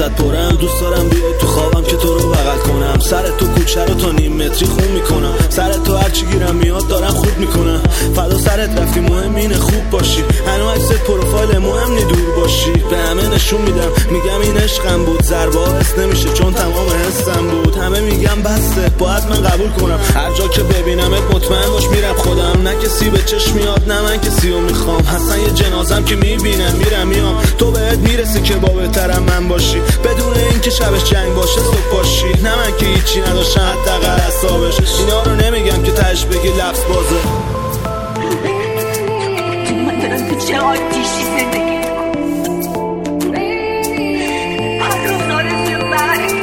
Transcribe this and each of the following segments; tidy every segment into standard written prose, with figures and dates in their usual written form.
ازت پرم. دوست دارم بیای تو خوابم که تو رو بغل کنم. سر تو کوچه رو تا نیم متری خون میکنم. سر تو هرچی گیرم میاد دارم خود میکنم. فدا سرت رفتی مهم اینه خوب باشی. هنو عکست پروفایل مهم نی دور باشی. به همه نشون میدم میگم این عشقم بود. ضربه ها حس نمیشه چون تمام حسم بود. همه میگم بسته باید من قبول کنم. هر جا که ببینمت مطمئن باش میرم خودم. نه کسی به چشم میاد نه من کسی رو میخوام. حسن یه جنازم که میبینم میرم میام. تو بهت میرسی که با بهترم من باشی. بدون اینکه شبش جنگ باشه صبح باشی. نه من که هیچی نداشتم حداقل حسابش. اینا رو نمیگم که تهش بگی لفظ بازه. من دارم تو چه آتیشی زندگی هر روز آرزوی مرگ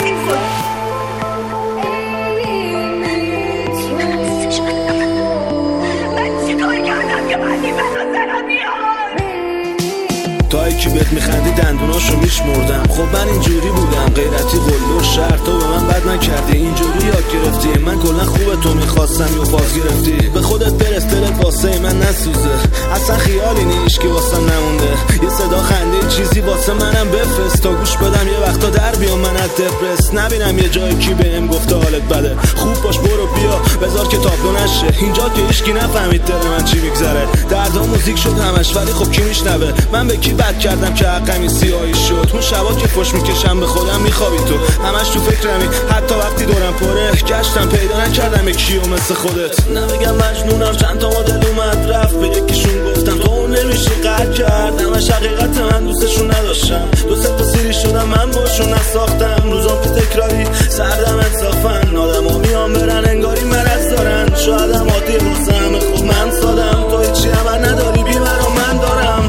من چه کار کردم که بعدی من رو سرم بیاد. تا یکی بهت میخندی دندوناشو میشمردم. خب من اینجوری بودم غیرتی قلو شهر. تو به من بد نکردی اینجوری یاد گرفتی. من کلا خوبه تو میخواستم یا باز گرفتی. به خودت برس دلت واسه من نسوزه. اصلا خیالی نیش که واسم نمونده. یه صدا خنده چیزی واسه منم بفرست تا گوش بدم یه وقتا در بیام من از دپرس. نبینم یه جایی کی بهم گفته حالت بده. خوب باش برو بیا بذار که تابلو نشه. اینجا که هیچکی نفهمید دل من چی میگذره. دردا موزیک شد همش ولی خب کی میشنوه. من به کی بد کردم که حقمی سیاهی شد. اون شبا که فش میکشم به خودم میخوابی تو. همش تو فکرمی حتی وقتی دورم پره. گشتم پیدا نکردم کیو مثل خودت. نمیگم مجنونم چند تا مدل اومد رفت. به یکیشون گفتم تو اون نمیشی قد کرد. همش حقیقت من دوستشون نداشتم. دو سه تا سیری شدم من باشون نساختم. روزام که تکراری سردم انصافن. آدم ها میان برن انگاری مرض دارن. شاید هم عادی واسه همه خوب من سادم. تو هیچی همه نداری بی مرا من دارم.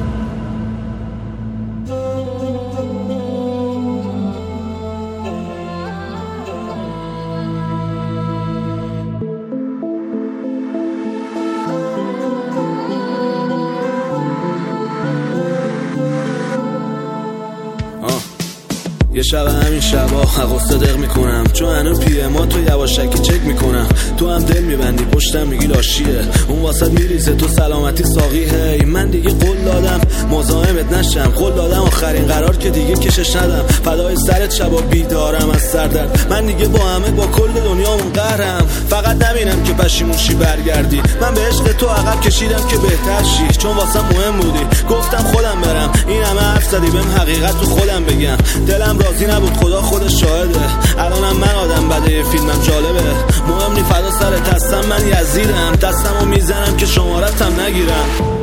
یه شب همین شبا حقوق دق میکنم. چون هنو پی ما تو یواشکی چک میکنم. تو هم دل میبندی پشتم میگی لاشیه. اون واسط میریزه تو سلامتی ساقی. هی من دیگه قول دادم مزاحمت نشم. قول دادم آخرین قرار که دیگه کشش ندم. فدای سرت شبا بیدارم از سردرد. من دیگه با همه با کل دنیامون قهرم. فقط نبینم که پشیمون شی برگردی. من به عشق تو عقب کشیدم که بهتر شی. چون واسم مهم بودی گفتم خودم برم. این همه حرف زدی بهم حقیقت تو خودم بگم. دلم راضی نبود خدا خودش شاهده. الانم من آدم بده فیلمم جالبه. مهم نی فدا سرت هستم من یزیدم. دستمو میزنم که شمارتم نگیرم.